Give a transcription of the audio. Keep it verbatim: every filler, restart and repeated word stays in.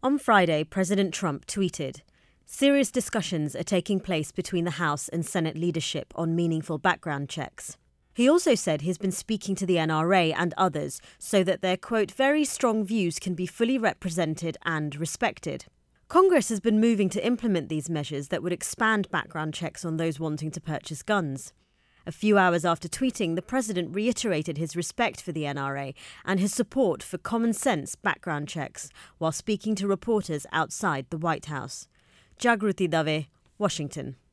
On Friday, President Trump tweeted, "Serious discussions are taking place between the House and Senate leadership on meaningful background checks." He also said he's been speaking to the N R A and others so that their, quote, very strong views can be fully represented and respected. Congress has been moving to implement these measures that would expand background checks on those wanting to purchase guns. A few hours after tweeting, the president reiterated his respect for the N R A and his support for common-sense background checks while speaking to reporters outside the White House. Jagruti Dave, Washington.